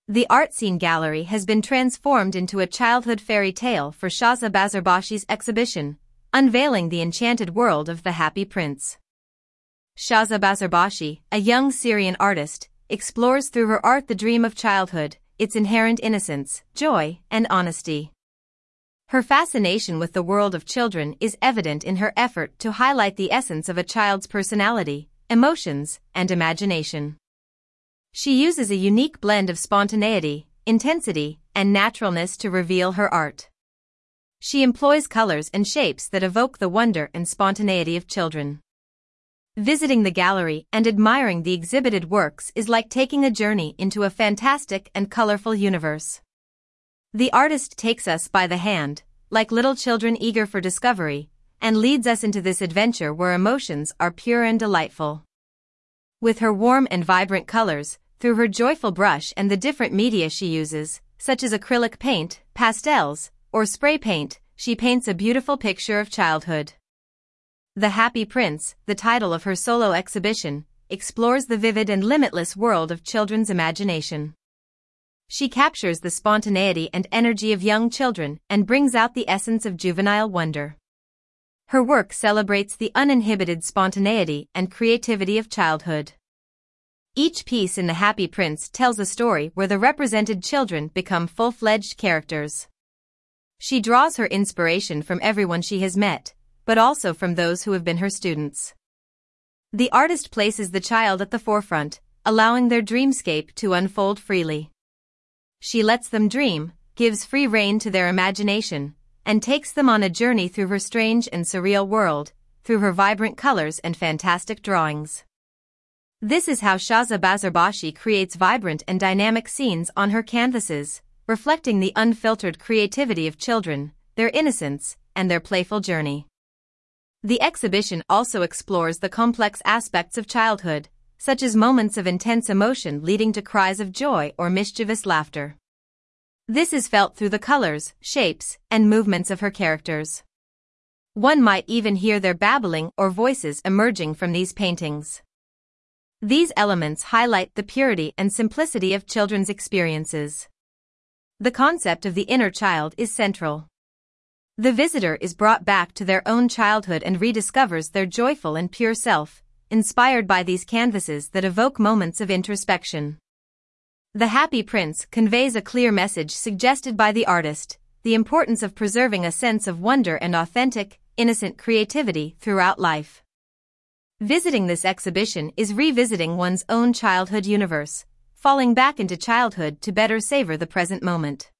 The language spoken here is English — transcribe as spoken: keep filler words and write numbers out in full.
The art scene gallery has been transformed into a childhood fairy tale for Shahza Bazarbashi's exhibition, unveiling the enchanted world of the Happy Prince. Shahza Bazarbashi, a young Syrian artist, explores through her art the dream of childhood, its inherent innocence, joy, and honesty. Her fascination with the world of children is evident in her effort to highlight the essence of a child's personality, emotions, and imagination. She uses a unique blend of spontaneity, intensity, and naturalness to reveal her art. She employs colors and shapes that evoke the wonder and spontaneity of children. Visiting the gallery and admiring the exhibited works is like taking a journey into a fantastic and colorful universe. The artist takes us by the hand, like little children eager for discovery, and leads us into this adventure where emotions are pure and delightful. With her warm and vibrant colors, through her joyful brush and the different media she uses, such as acrylic paint, pastels, or spray paint, she paints a beautiful picture of childhood. The Happy Prince, the title of her solo exhibition, explores the vivid and limitless world of children's imagination. She captures the spontaneity and energy of young children and brings out the essence of juvenile wonder. Her work celebrates the uninhibited spontaneity and creativity of childhood. Each piece in The Happy Prince tells a story where the represented children become full-fledged characters. She draws her inspiration from everyone she has met, but also from those who have been her students. The artist places the child at the forefront, allowing their dreamscape to unfold freely. She lets them dream, gives free rein to their imagination, and takes them on a journey through her strange and surreal world, through her vibrant colors and fantastic drawings. This is how Shahza Bazarbashi creates vibrant and dynamic scenes on her canvases, reflecting the unfiltered creativity of children, their innocence, and their playful journey. The exhibition also explores the complex aspects of childhood, such as moments of intense emotion leading to cries of joy or mischievous laughter. This is felt through the colors, shapes, and movements of her characters. One might even hear their babbling or voices emerging from these paintings. These elements highlight the purity and simplicity of children's experiences. The concept of the inner child is central. The visitor is brought back to their own childhood and rediscovers their joyful and pure self, inspired by these canvases that evoke moments of introspection. The Happy Prince conveys a clear message suggested by the artist, the importance of preserving a sense of wonder and authentic, innocent creativity throughout life. Visiting this exhibition is revisiting one's own childhood universe, falling back into childhood to better savor the present moment.